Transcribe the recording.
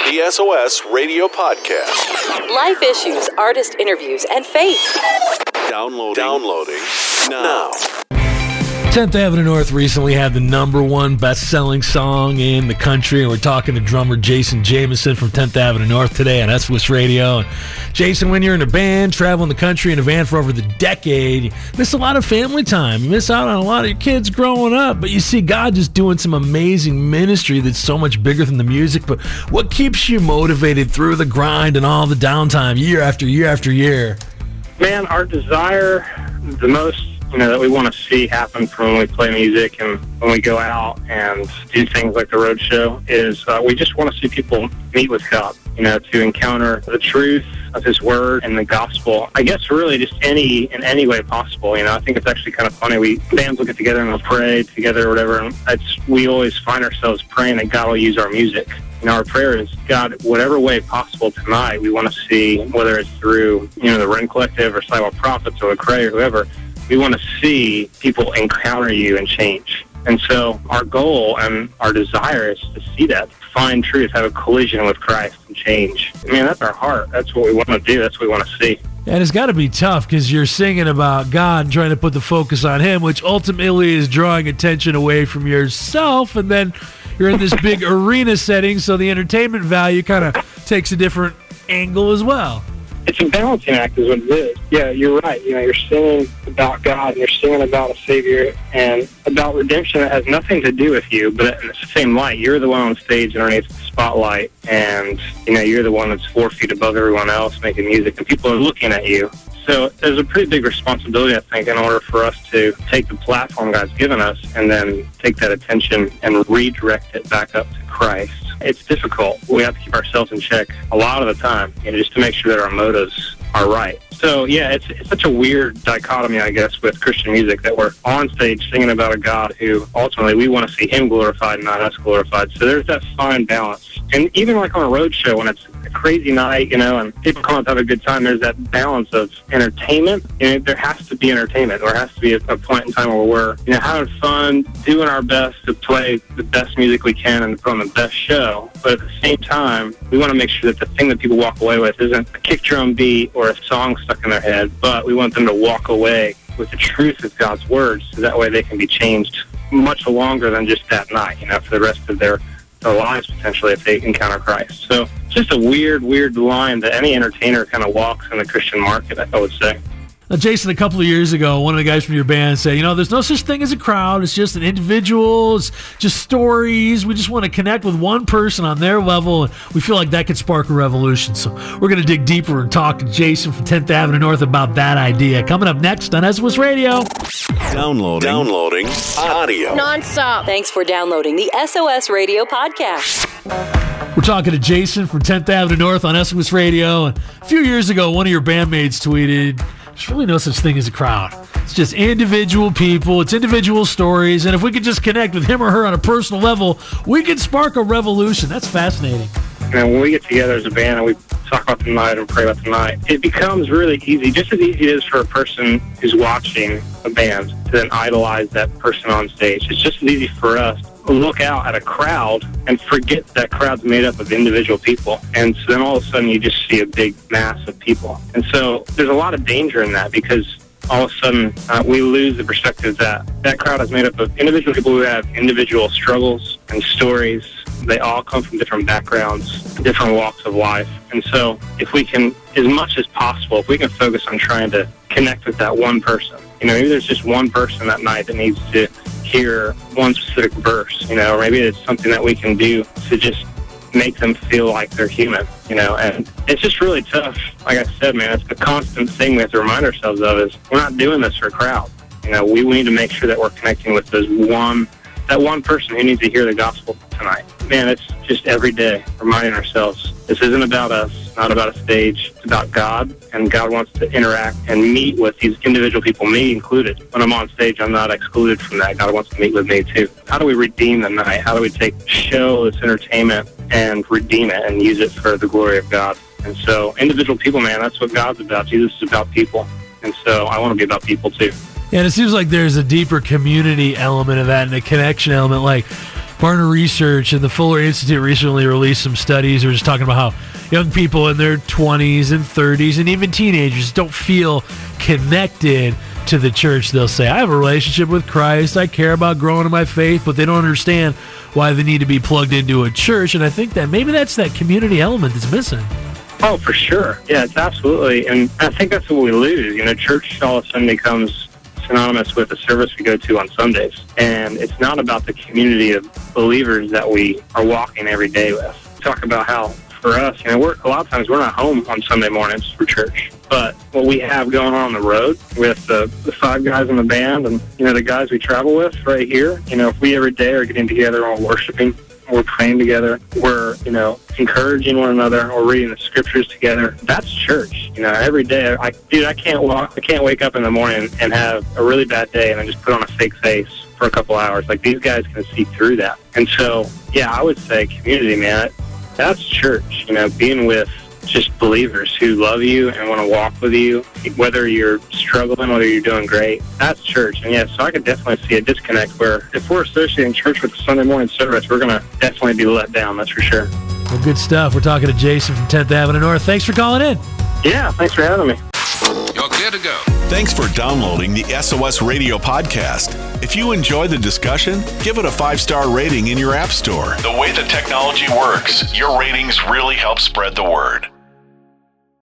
The SOS Radio Podcast. Life issues, artist interviews, and faith. Downloading now. 10th Avenue North recently had the #1 best-selling song in the country, and we're talking to drummer Jason Jamison from 10th Avenue North today on SOS Radio. And Jason, when you're in a band, traveling the country in a van for over the decade, you miss a lot of family time. You miss out on a lot of your kids growing up, but you see God just doing some amazing ministry that's so much bigger than the music. But what keeps you motivated through the grind and all the downtime year after year after year? Man, our desire, the most that we want to see happen from when we play music and when we go out and do things like the road show is we just want to see people meet with God, to encounter the truth of His Word and the gospel. I guess really just in any way possible. I think it's actually kind of funny. Bands will get together and we'll pray together or whatever, and we always find ourselves praying that God will use our music. Our prayer is, God, whatever way possible tonight, we want to see, whether it's through, the Ren Collective or Sidewalk Prophets or Lecrae or whoever, we want to see people encounter you and change. And so our goal and our desire is to see that, find truth, have a collision with Christ and change. That's our heart. That's what we want to do. That's what we want to see. And it's got to be tough because you're singing about God and trying to put the focus on Him, which ultimately is drawing attention away from yourself. And then you're in this big arena setting, so the entertainment value kind of takes a different angle as well. It's a balancing act is what it is. Yeah, you're right. You're singing about God and you're singing about a Savior and about redemption that has nothing to do with you, but in the same light, you're the one on stage underneath the spotlight and, you're the one that's 4 feet above everyone else making music and people are looking at you. So there's a pretty big responsibility, I think, in order for us to take the platform God's given us and then take that attention and redirect it back up to Christ. It's difficult. We have to keep ourselves in check a lot of the time, just to make sure that our motives are right. So, yeah, it's such a weird dichotomy, I guess, with Christian music that we're on stage singing about a God who ultimately we want to see Him glorified, not us glorified. So there's that fine balance. And even like on a road show when it's a crazy night, and people come out to have a good time, there's that balance of entertainment. There has to be entertainment. There has to be a point in time where we're, having fun, doing our best to play the best music we can and put on the best show. But at the same time, we want to make sure that the thing that people walk away with isn't a kick drum beat or a song stuck in their head, but we want them to walk away with the truth of God's Word, so that way they can be changed much longer than just that night, for the rest of their lives, potentially, if they encounter Christ. So it's just a weird line that any entertainer kind of walks in the Christian market, I would say. Now, Jason, a couple of years ago, one of the guys from your band said, there's no such thing as a crowd. It's just an individual. It's just stories. We just want to connect with one person on their level, and we feel like that could spark a revolution. So we're going to dig deeper and talk to Jason from 10th Avenue North about that idea. Coming up next on SOS Radio. Downloading audio. Non-stop. Thanks for downloading the SOS Radio Podcast. We're talking to Jason from 10th Avenue North on SOS Radio. And a few years ago, one of your bandmates tweeted, there's really no such thing as a crowd. It's just individual people. It's individual stories. And if we could just connect with him or her on a personal level, we could spark a revolution. That's fascinating. And when we get together as a band and we talk about the night and pray about the night, it becomes really easy, just as easy as for a person who's watching a band to then idolize that person on stage. It's just as easy for us to look out at a crowd and forget that crowd's made up of individual people. And so then all of a sudden you just see a big mass of people. And so there's a lot of danger in that because all of a sudden we lose the perspective that that crowd is made up of individual people who have individual struggles and stories. They all come from different backgrounds, different walks of life. And so if we can, as much as possible, if we can focus on trying to connect with that one person, maybe there's just one person that night that needs to hear one specific verse, or maybe it's something that we can do to just make them feel like they're human, and it's just really tough. Like I said, man, it's the constant thing we have to remind ourselves of is we're not doing this for a crowd. We need to make sure that we're connecting with that one person who needs to hear the gospel tonight. Man, it's just every day reminding ourselves this isn't about us, not about a stage. It's about God, and God wants to interact and meet with these individual people, me included. When I'm on stage, I'm not excluded from that. God wants to meet with me too. How do we redeem the night? How do we show this entertainment and redeem it and use it for the glory of God? And so individual people, man, that's what God's about. Jesus is about people. And so I want to be about people too. Yeah, and it seems like there's a deeper community element of that and a connection element. Like, Barna Research and the Fuller Institute recently released some studies. They're just talking about how young people in their 20s and 30s and even teenagers don't feel connected to the church. They'll say, I have a relationship with Christ, I care about growing in my faith, but they don't understand why they need to be plugged into a church. And I think that maybe that's that community element that's missing. Oh, for sure. Yeah, it's absolutely. And I think that's what we lose. Church all of a sudden becomes synonymous with the service we go to on Sundays. And it's not about the community of believers that we are walking every day with. Talk about how, for us, we're a lot of times we're not home on Sunday mornings for church. But what we have going on the road with the 5 guys in the band and, the guys we travel with right here, if we every day are getting together and worshiping, we're praying together, we're, encouraging one another, or reading the scriptures together, that's church. Every day, I can't wake up in the morning and have a really bad day and then just put on a fake face for a couple hours. Like, these guys can see through that. And so, yeah, I would say community, man, that's church, being with just believers who love you and want to walk with you, whether you're struggling, whether you're doing great. That's church. And yeah, so I could definitely see a disconnect where if we're associating church with the Sunday morning service, we're going to definitely be let down, that's for sure. Well, good stuff. We're talking to Jason from 10th Avenue North. Thanks for calling in. Yeah, thanks for having me. You're good to go. Thanks for downloading the SOS Radio podcast. If you enjoy the discussion, give it a 5-star rating in your app store. The way the technology works, your ratings really help spread the word.